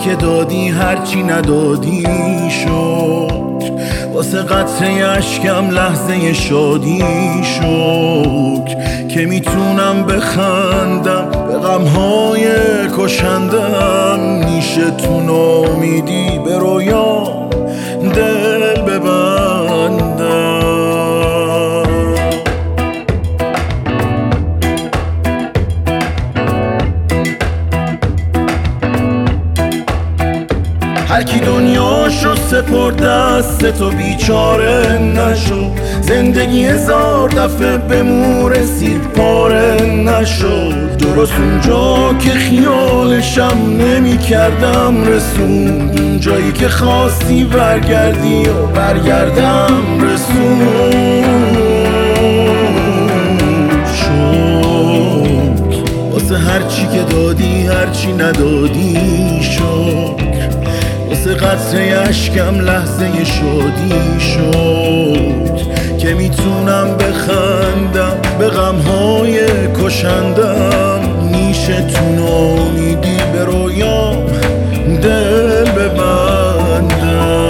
که دادی هرچی ندادی شد، واسه قطره اشکم لحظه شادی شد که میتونم بخندم به غمهای کشندم. میشه تو نامیدی به رویام دل ببندم. هر کی دنیاشو سپرد دست تو بیچاره نشو، زندگی هزار دفعه به مو رسید پاره نشو. درست اونجا که خیالشم نمی کردم رسون، اونجایی که خواستی برگردی و برگردم رسون. شد واسه هرچی که دادی هرچی ندادی شد، واسه قطره اشکم لحظه شادی شد که میتونم بخندم به غمهای کشندم. میشه تو نامیدی به رویام دل ببندم.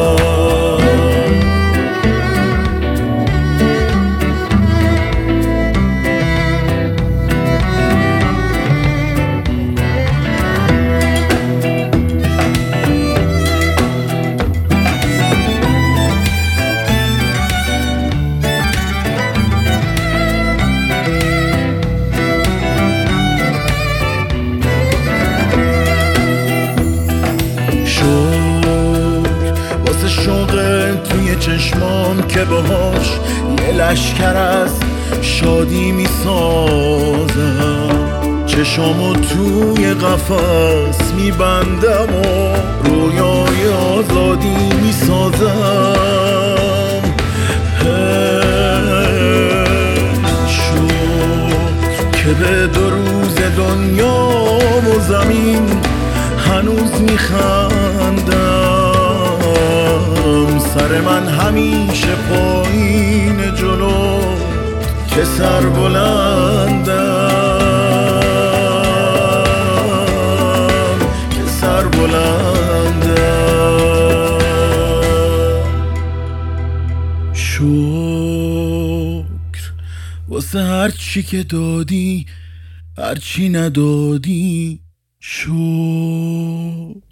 واسه شوق توی چشمام که باهاش یه لشکر از شادی میسازم، چشامو توی قفس میبندم و رویای آزادی میسازم. شد که به دو روز دنیا و زمین هنوز میخندم. سر من همیشه پایین جلو که سر بلندم، که سر بلندم. شکر واسه هرچی که دادی هرچی ندادی شکر.